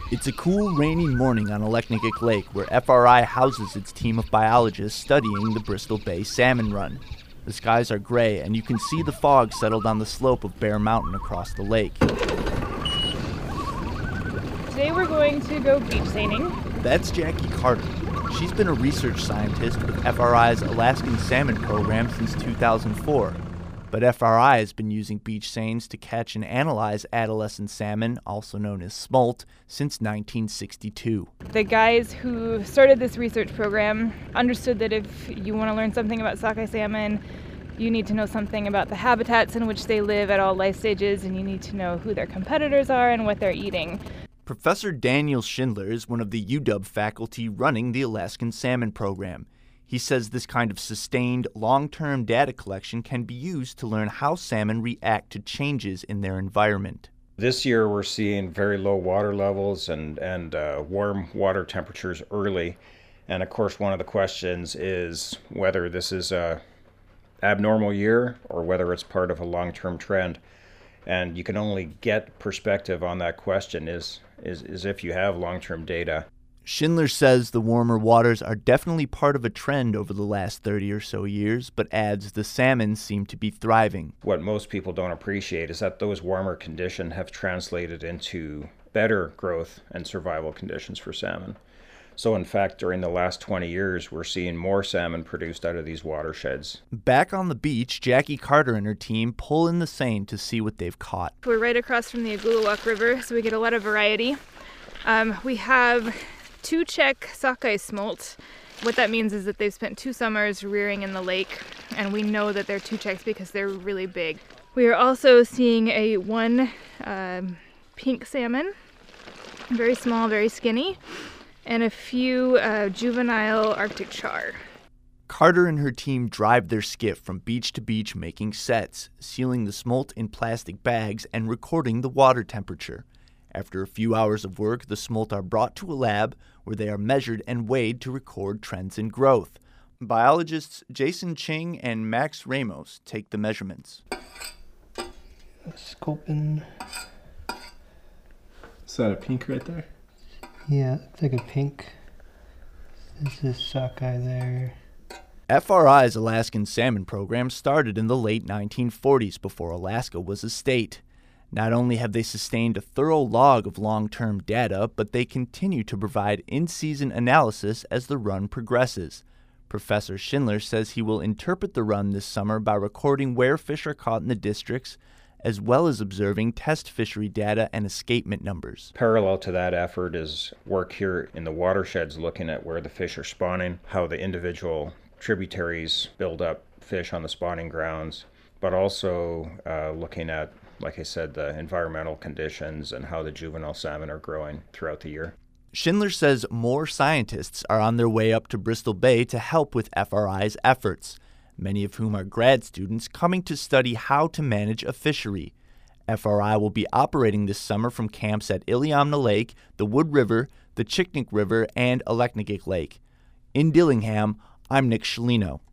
It's a cool, rainy morning on Aleknagik Lake where FRI houses its team of biologists studying the Bristol Bay salmon run. The skies are gray, and you can see the fog settled on the slope of Bear Mountain across the lake. Today we're going to go beach seining. That's Jackie Carter. She's been a research scientist with FRI's Alaskan Salmon Program since 2004. But FRI has been using beach seines to catch and analyze adolescent salmon, also known as smolt, since 1962. The guys who started this research program understood that if you want to learn something about sockeye salmon, you need to know something about the habitats in which they live at all life stages, and you need to know who their competitors are and what they're eating. Professor Daniel Schindler is one of the UW faculty running the Alaskan Salmon Program. He says this kind of sustained, long-term data collection can be used to learn how salmon react to changes in their environment. This year we're seeing very low water levels and warm water temperatures early. And of course one of the questions is whether this is a abnormal year or whether it's part of a long-term trend. And you can only get perspective on that question is if you have long-term data. Schindler says the warmer waters are definitely part of a trend over the last 30 or so years, but adds the salmon seem to be thriving. What most people don't appreciate is that those warmer conditions have translated into better growth and survival conditions for salmon. So in fact, during the last 20 years, we're seeing more salmon produced out of these watersheds. Back on the beach, Jackie Carter and her team pull in the seine to see what they've caught. We're right across from the Agulawak River, so we get a lot of variety. We have 2 Czech sockeye smolt. What that means is that they've spent 2 summers rearing in the lake, and we know that they're 2 Czechs because they're really big. We are also seeing one pink salmon, very small, very skinny, and a few juvenile Arctic char. Carter and her team drive their skiff from beach to beach making sets, sealing the smolt in plastic bags and recording the water temperature. After a few hours of work, the smolt are brought to a lab where they are measured and weighed to record trends in growth. Biologists Jason Ching and Max Ramos take the measurements. Scoping. Is that a pink right there? Yeah, it's like a pink. This is sockeye there. FRI's Alaskan Salmon Program started in the late 1940s before Alaska was a state. Not only have they sustained a thorough log of long-term data, but they continue to provide in-season analysis as the run progresses. Professor Schindler says he will interpret the run this summer by recording where fish are caught in the districts, as well as observing test fishery data and escapement numbers. Parallel to that effort is work here in the watersheds looking at where the fish are spawning, how the individual tributaries build up fish on the spawning grounds, but also looking at, like I said, the environmental conditions and how the juvenile salmon are growing throughout the year. Schindler says more scientists are on their way up to Bristol Bay to help with FRI's efforts, many of whom are grad students coming to study how to manage a fishery. FRI will be operating this summer from camps at Iliamna Lake, the Wood River, the Chiknik River, and Aleknagik Lake. In Dillingham, I'm Nick Scialino.